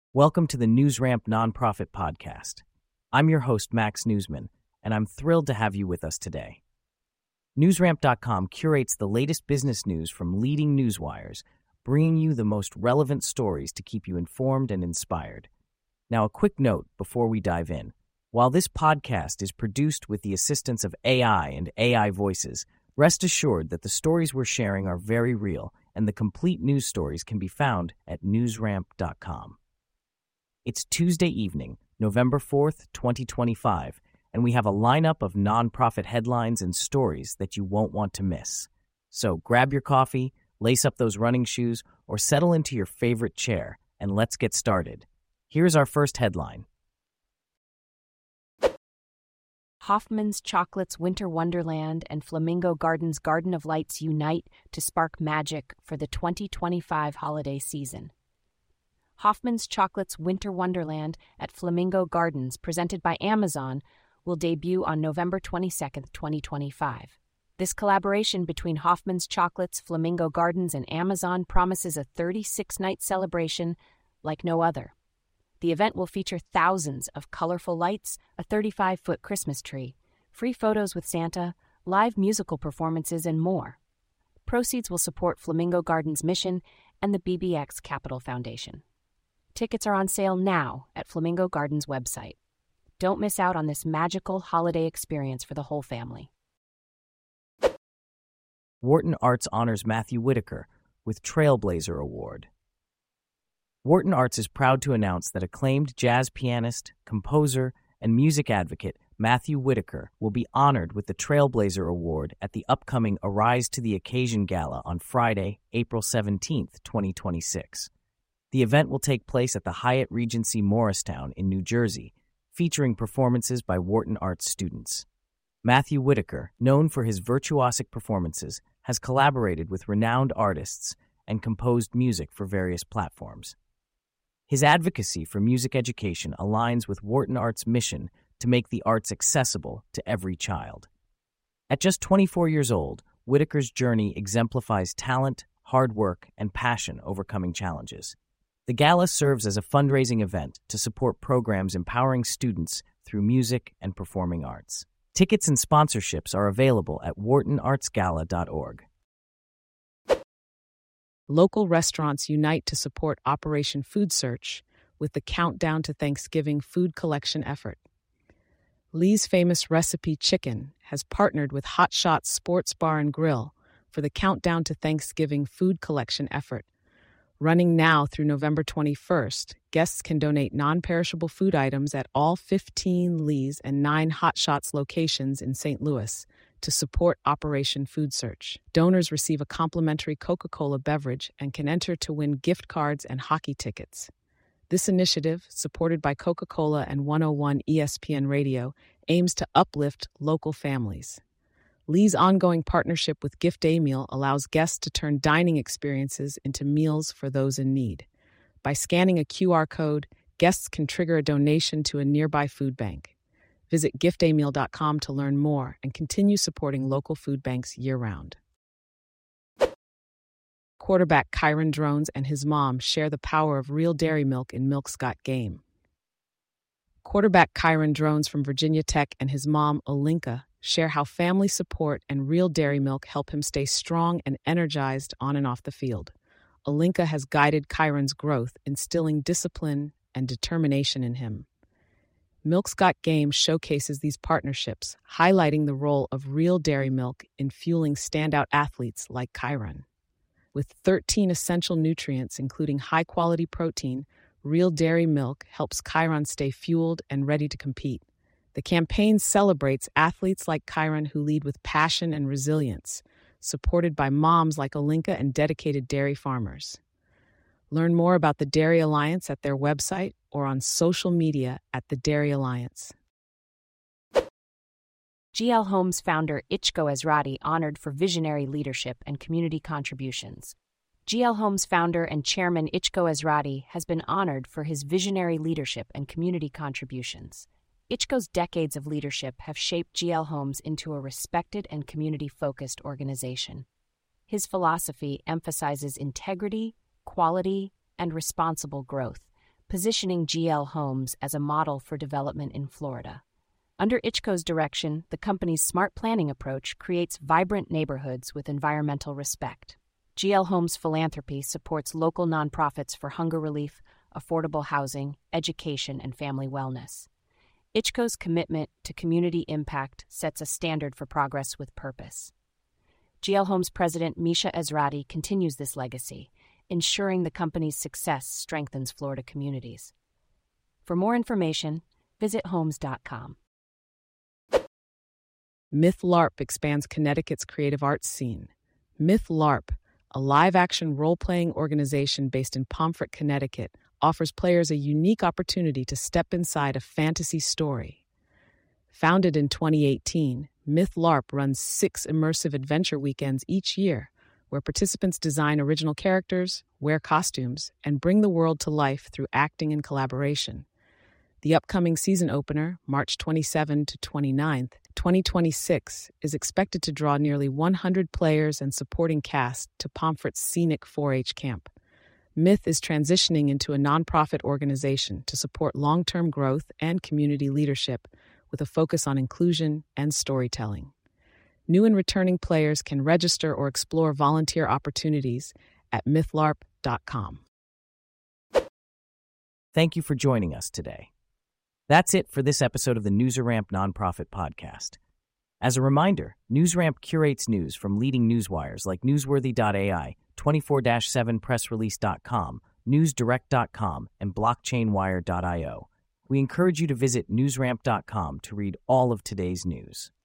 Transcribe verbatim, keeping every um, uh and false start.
Welcome to the NewsRamp Nonprofit Podcast. I'm your host, Max Newsman, and I'm thrilled to have you with us today. NewsRamp dot com curates the latest business news from leading newswires, bringing you the most relevant stories to keep you informed and inspired. Now, a quick note before we dive in. While this podcast is produced with the assistance of A I and A I voices, rest assured that the stories we're sharing are very real, and the complete news stories can be found at NewsRamp dot com. It's Tuesday evening, November fourth, twenty twenty-five, and we have a lineup of nonprofit headlines and stories that you won't want to miss. So grab your coffee, lace up those running shoes, or settle into your favorite chair, and let's get started. Here's our first headline. Hoffman's Chocolates Winter Wonderland and Flamingo Gardens Garden of Lights unite to spark magic for the twenty twenty-five holiday season. Hoffman's Chocolates Winter Wonderland at Flamingo Gardens, presented by Amazon, will debut on November twenty-second, twenty twenty-five. This collaboration between Hoffman's Chocolates, Flamingo Gardens, and Amazon promises a thirty-six night celebration like no other. The event will feature thousands of colorful lights, a thirty-five foot Christmas tree, free photos with Santa, live musical performances, and more. Proceeds will support Flamingo Gardens' mission and the B B X Capital Foundation. Tickets are on sale now at Flamingo Gardens' website. Don't miss out on this magical holiday experience for the whole family. Wharton Arts honors Matthew Whitaker with Trailblazer Award. Wharton Arts is proud to announce that acclaimed jazz pianist, composer, and music advocate Matthew Whitaker will be honored with the Trailblazer Award at the upcoming Arise to the Occasion Gala on Friday, April seventeenth, twenty twenty-six. The event will take place at the Hyatt Regency Morristown in New Jersey, featuring performances by Wharton Arts students. Matthew Whitaker, known for his virtuosic performances, has collaborated with renowned artists and composed music for various platforms. His advocacy for music education aligns with Wharton Arts' mission to make the arts accessible to every child. At just twenty-four years old, Whitaker's journey exemplifies talent, hard work, and passion overcoming challenges. The gala serves as a fundraising event to support programs empowering students through music and performing arts. Tickets and sponsorships are available at wharton arts gala dot org. Local restaurants unite to support Operation Food Search with the Countdown to Thanksgiving food collection effort. Lee's Famous Recipe Chicken has partnered with Hot Shots Sports Bar and Grill for the Countdown to Thanksgiving food collection effort. Running now through November twenty-first, guests can donate non-perishable food items at all fifteen Lee's and nine Hot Shots locations in Saint Louis to support Operation Food Search. Donors receive a complimentary Coca-Cola beverage and can enter to win gift cards and hockey tickets. This initiative, supported by Coca-Cola and one oh one E S P N Radio, aims to uplift local families. Lee's ongoing partnership with Gift A Meal allows guests to turn dining experiences into meals for those in need. By scanning a Q R code, guests can trigger a donation to a nearby food bank. Visit gift a meal dot com to learn more and continue supporting local food banks year-round. Quarterback Kyron Drones and his mom share the power of real dairy milk in Milk's Got Game. Quarterback Kyron Drones from Virginia Tech and his mom, Olinka, share how family support and real dairy milk help him stay strong and energized on and off the field. Olinka has guided Kyron's growth, instilling discipline and determination in him. Milk's Got Game showcases these partnerships, highlighting the role of real dairy milk in fueling standout athletes like Kyron. With thirteen essential nutrients, including high-quality protein, real dairy milk helps Kyron stay fueled and ready to compete. The campaign celebrates athletes like Kyron who lead with passion and resilience, supported by moms like Olinka and dedicated dairy farmers. Learn more about the Dairy Alliance at their website or on social media at the Dairy Alliance. G L Homes founder Ichko Ezrati honored for visionary leadership and community contributions. G L Homes founder and chairman Ichko Ezrati has been honored for his visionary leadership and community contributions. Ichko's decades of leadership have shaped G L Homes into a respected and community-focused organization. His philosophy emphasizes integrity, quality, and responsible growth, positioning G L Homes as a model for development in Florida. Under Ichco's direction, the company's smart planning approach creates vibrant neighborhoods with environmental respect. G L Homes Philanthropy supports local nonprofits for hunger relief, affordable housing, education, and family wellness. Ichco's commitment to community impact sets a standard for progress with purpose. G L Homes President Misha Ezrati continues this legacy, ensuring the company's success strengthens Florida communities. For more information, visit homes dot com. Myth LARP expands Connecticut's creative arts scene. Myth LARP, a live-action role-playing organization based in Pomfret, Connecticut, offers players a unique opportunity to step inside a fantasy story. Founded in twenty eighteen, Myth LARP runs six immersive adventure weekends each year, where participants design original characters, wear costumes, and bring the world to life through acting and collaboration. The upcoming season opener, March twenty-seventh to twenty-ninth, twenty twenty-six, is expected to draw nearly one hundred players and supporting cast to Pomfret's scenic four H camp. Myth is transitioning into a nonprofit organization to support long-term growth and community leadership with a focus on inclusion and storytelling. New and returning players can register or explore volunteer opportunities at myth larp dot com. Thank you for joining us today. That's it for this episode of the NewsRamp Nonprofit Podcast. As a reminder, NewsRamp curates news from leading newswires like newsworthy dot A I, twenty-four seven press release dot com, news direct dot com, and blockchain wire dot io. We encourage you to visit news ramp dot com to read all of today's news.